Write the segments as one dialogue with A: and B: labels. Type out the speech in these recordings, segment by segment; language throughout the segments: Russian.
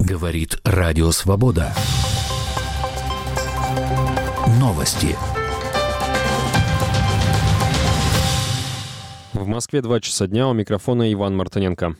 A: Говорит Радио Свобода. Новости.
B: В Москве 2 часа дня, у микрофона Иван Мартыненко.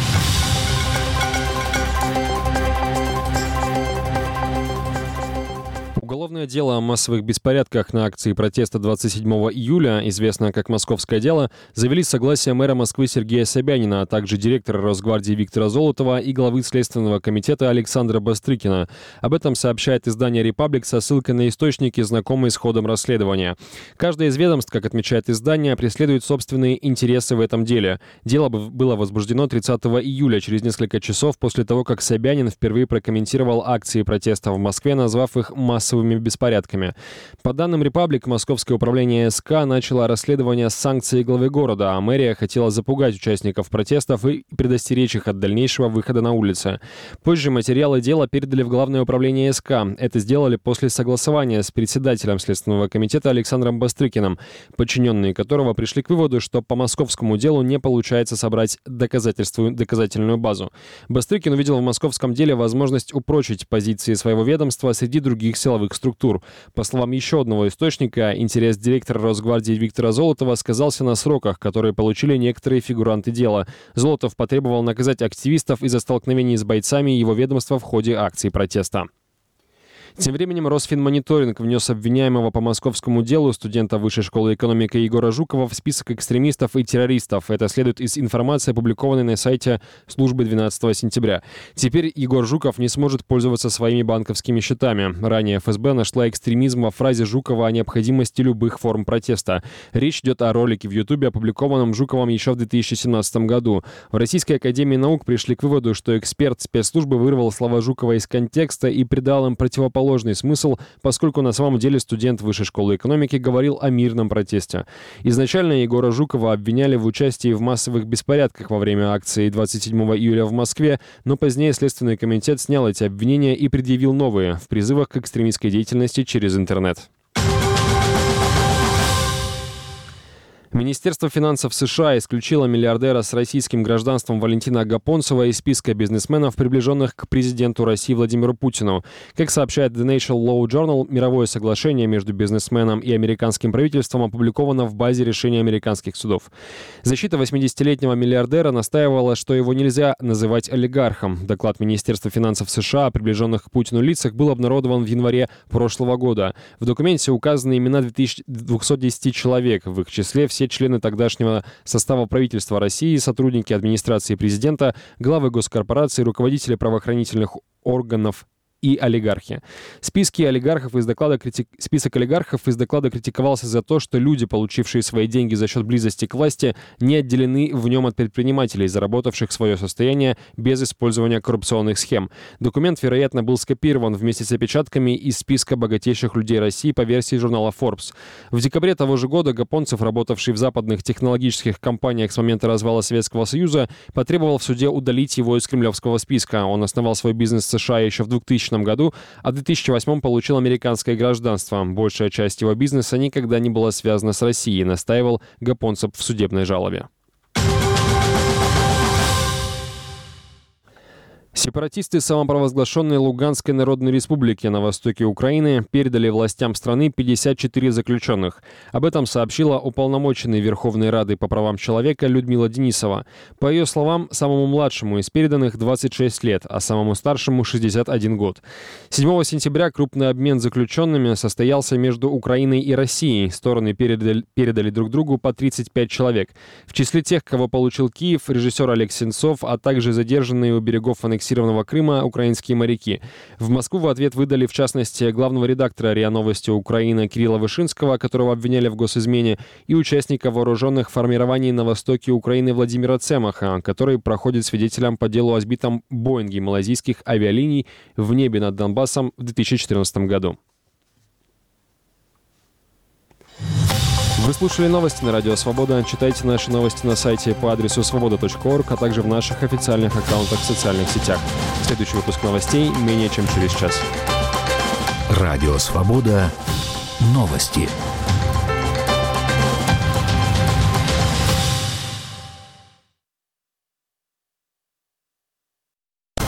B: Уголовное дело о массовых беспорядках на акции протеста 27 июля, известное как «Московское дело», завели с согласия мэра Москвы Сергея Собянина, а также директора Росгвардии Виктора Золотова и главы Следственного комитета Александра Бастрыкина. Об этом сообщает издание «Репаблик» со ссылкой на источники, знакомые с ходом расследования. Каждое из ведомств, как отмечает издание, преследует собственные интересы в этом деле. Дело было возбуждено 30 июля, через несколько часов после того, как Собянин впервые прокомментировал акции протеста в Москве, назвав их массовыми беспорядками. По данным «Репаблик», Московское управление СК начало расследование с санкций главы города, а мэрия хотела запугать участников протестов и предостеречь их от дальнейшего выхода на улицы. Позже материалы дела передали в Главное управление СК. Это сделали после согласования с председателем Следственного комитета Александром Бастрыкиным, подчиненные которого пришли к выводу, что по московскому делу не получается собрать доказательную базу. Бастрыкин увидел в московском деле возможность упрочить позиции своего ведомства среди других силовых структур. По словам еще одного источника, интерес директора Росгвардии Виктора Золотова сказался на сроках, которые получили некоторые фигуранты дела. Золотов потребовал наказать активистов из-за столкновений с бойцами его ведомства в ходе акций протеста. Тем временем Росфинмониторинг внес обвиняемого по московскому делу студента Высшей школы экономики Егора Жукова в список экстремистов и террористов. Это следует из информации, опубликованной на сайте службы 12 сентября. Теперь Егор Жуков не сможет пользоваться своими банковскими счетами. Ранее ФСБ нашла экстремизм во фразе Жукова о необходимости любых форм протеста. Речь идет о ролике в Ютубе, опубликованном Жуковым еще в 2017 году. В Российской академии наук пришли к выводу, что эксперт спецслужбы вырвал слова Жукова из контекста и придал им противоположный смысл, поскольку на самом деле студент Высшей школы экономики говорил о мирном протесте. Изначально Егора Жукова обвиняли в участии в массовых беспорядках во время акции 27 июля в Москве, но позднее Следственный комитет снял эти обвинения и предъявил новые в призывах к экстремистской деятельности через интернет. Министерство финансов США исключило миллиардера с российским гражданством Валентина Гапонцева из списка бизнесменов, приближенных к президенту России Владимиру Путину. Как сообщает The National Law Journal, мировое соглашение между бизнесменом и американским правительством опубликовано в базе решений американских судов. Защита 80-летнего миллиардера настаивала, что его нельзя называть олигархом. Доклад Министерства финансов США о приближенных к Путину лицах был обнародован в январе прошлого года. В документе указаны имена 210 человек, в их числе все члены тогдашнего состава правительства России, сотрудники администрации президента, главы госкорпораций, руководители правоохранительных органов и олигархи. Список олигархов из доклада критиковался за то, что люди, получившие свои деньги за счет близости к власти, не отделены в нем от предпринимателей, заработавших свое состояние без использования коррупционных схем. Документ, вероятно, был скопирован вместе с опечатками из списка богатейших людей России по версии журнала Forbes. В декабре того же года Гапонцев, работавший в западных технологических компаниях с момента развала Советского Союза, потребовал в суде удалить его из кремлевского списка. Он основал свой бизнес в США еще в 2000 году, а в 2008 получил американское гражданство. Большая часть его бизнеса никогда не была связана с Россией, настаивал Гапонцев в судебной жалобе. Сепаратисты самопровозглашенной Луганской Народной Республики на востоке Украины передали властям страны 54 заключенных. Об этом сообщила уполномоченный Верховной Рады по правам человека Людмила Денисова. По ее словам, самому младшему из переданных 26 лет, а самому старшему 61 год. 7 сентября крупный обмен заключенными состоялся между Украиной и Россией. Стороны передали друг другу по 35 человек. В числе тех, кого получил Киев, режиссер Олег Сенцов, а также задержанные у берегов аннексированного Крыма украинские моряки. В Москву в ответ выдали, в частности, главного редактора РИА Новости Украины Кирилла Вышинского, которого обвиняли в госизмене, и участника вооруженных формирований на востоке Украины Владимира Цемаха, который проходит свидетелем по делу о сбитом Боинге малайзийских авиалиний в небе над Донбассом в 2014 году. Вы слушали новости на Радио Свобода. Читайте наши новости на сайте по адресу svoboda.org, а также в наших официальных аккаунтах в социальных сетях. Следующий выпуск новостей менее чем через час.
A: Радио Свобода. Новости.